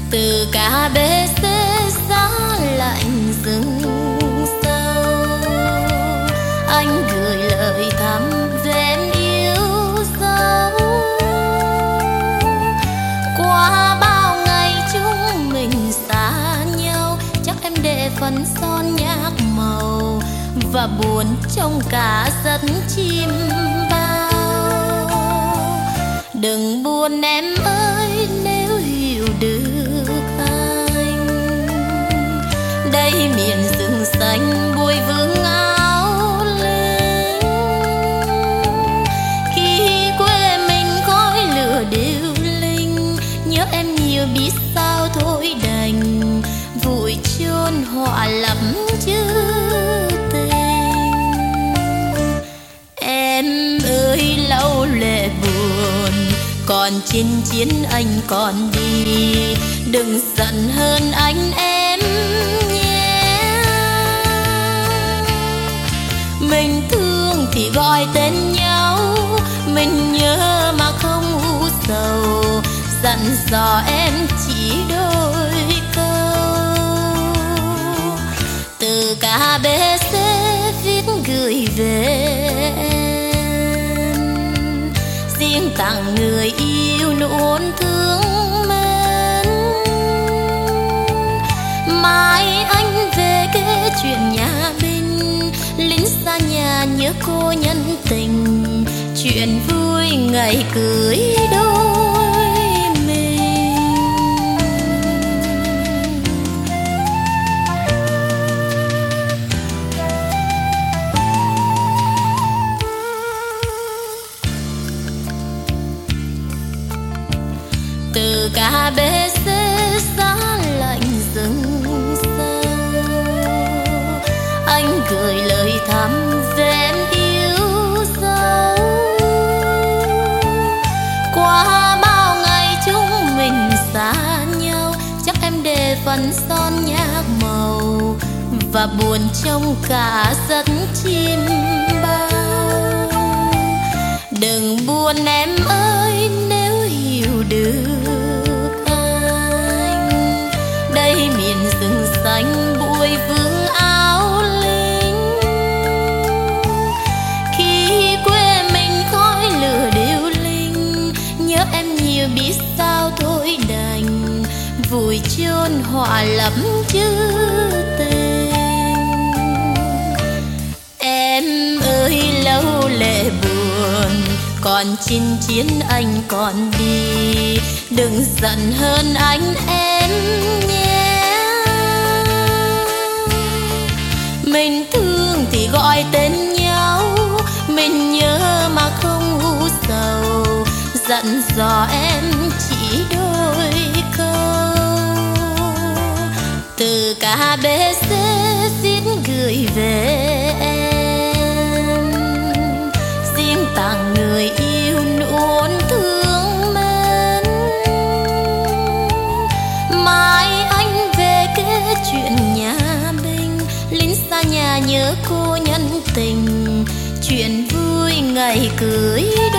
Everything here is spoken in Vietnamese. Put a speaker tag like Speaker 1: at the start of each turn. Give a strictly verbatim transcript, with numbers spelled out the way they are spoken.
Speaker 1: từ cả bê xê giá lạnh rừng sâu, anh gửi lời thăm về em yêu dấu. Qua bao ngày chúng mình xa nhau, chắc em để phần son nhạc màu và buồn trong cả giấc chim bao. Đừng buồn em ơi nếu hiểu được anh, đây miền rừng xanh bụi vương áo lên. Khi quê mình khói lửa điêu linh, nhớ em nhiều biết sao thôi đành vùi chôn họa lắm chữ tình. Em ơi lâu lệ buồn, còn chinh chiến anh còn đi, đừng giận hơn anh em nhé. Mình thương thì gọi tên nhau, mình nhớ mà không u sầu, dặn dò em chỉ đôi câu. Từ cả bê xê viết gửi về em, riêng tặng người yêu nụ ôn thương mến. Mai anh về kể chuyện nhà binh, lính xa nhà nhớ cô nhân tình, chuyện vui ngày cưới đôi mình. Từ cả bê xê giá lạnh rừng sâu, anh gửi lời thăm về em yêu dấu. Qua bao ngày chúng mình xa nhau, chắc em để phần son nhạc màu và buồn trong cả giấc chim bao. Đừng buồn em ơi nếu hiểu được anh, đây miền rừng xanh bụi vương áo linh. Khi quê mình khói lửa điêu linh, nhớ em nhiều biết sao thôi đành vùi chôn họa lắm chữ tình. Em ơi lâu lệ buồn, còn chinh chiến anh còn đi, đừng giận hơn anh em nhé. Mình thương thì gọi tên nhau, mình nhớ mà không u sầu, dặn dò em chỉ đôi câu. Từ cả bê xê xin gửi về em, riêng tặng người yêu nụ ôn thương mến. Mai anh về kể chuyện nhà binh, lính xa nhà nhớ cô nhân tình, chuyện vui ngày cưới.